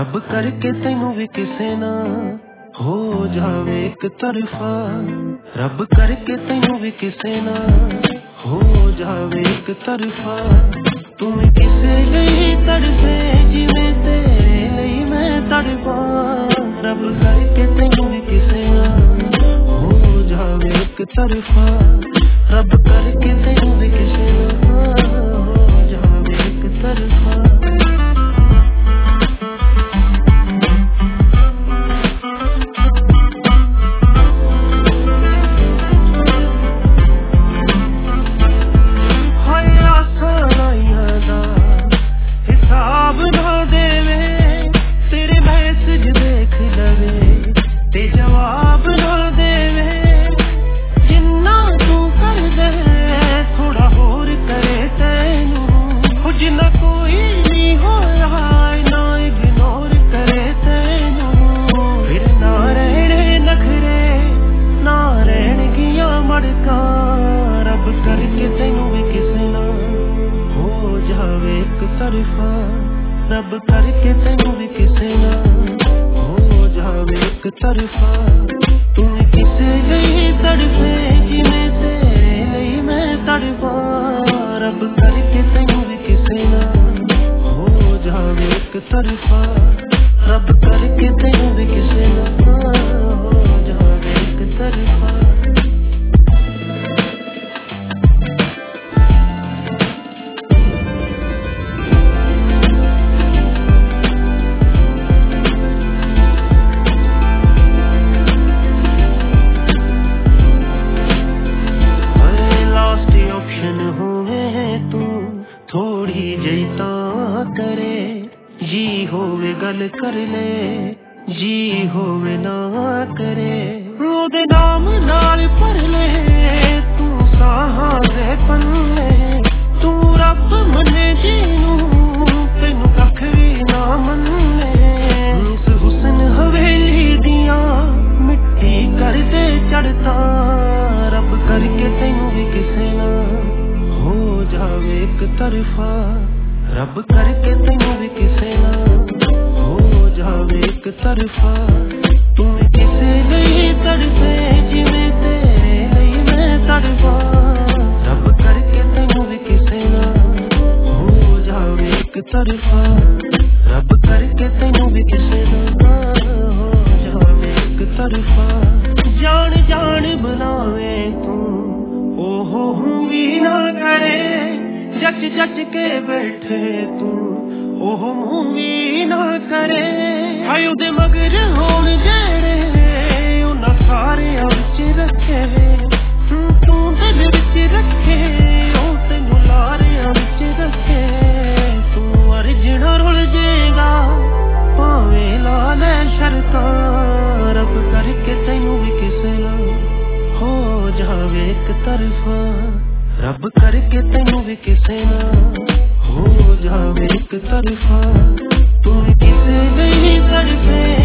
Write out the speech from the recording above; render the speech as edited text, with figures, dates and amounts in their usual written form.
रब करके तैनू भी किसे ना हो जावे एक तरफा। रब करके तैनू भी किसे ना हो जावे एक तरफा। तुम किसे लिए तड़पे जिवें तेरे लिए मैं तड़पा। रब करके तैनू भी किसे ना हो जावे एक तरफा। रब करके तैनू भी किसे ना हो जावे एक तरफा। रब करके तैनू भी किसे ना हो जावे एक तरफा। तुम किसे लिए तड़पे जिवें तेरे लिए मैं तड़पा। रब करके तैनू भी किसे ना हो जावे एक तरफा। रब करके तैनू भी किसे ना हो जावे एक तरफा। थोड़ी जैता करे जी होवे गल कर ले जी होवे ना करे। ओदे नाम नाल भर ले तू साहां दे पन्ने। तू रब मने जीनू तैनू कख भी ना मन्ने। इस हुस्न हवेली दियां मिट्टी कर दे चढ़ता। रब करके तैनू भी किसे ना हो जावे एक तरफा। रब करके तैनू भी किसे ना हो जावे एक तरफा। तुम किसे लिए तड़पे जिवें तेरे लिए मैं तड़पा। रब करके तैनू भी किसे ना हो जावे एक तरफा। रब करके तैनू भी किसे ना हो जावे एक तरफा। जान जान बनावे तू ओहो हूँ भी ना करे। जच जच के बैठे तू ओह मुँह भी ना करे। हाय उदे मगर होन जेड़े उन्हां सारियां विच रखे। तू दिल विच रखे ओ तैनू लारियां विच रखे। तू अर्जना रुल जेगा भावें ला ले शर्तां। रब करके तैनू भी किसे ना हो जावे एक तरफा। रब करके तैनू भी किसे ना हो जावे एक तरफा। तुम किसे लिए तड़पे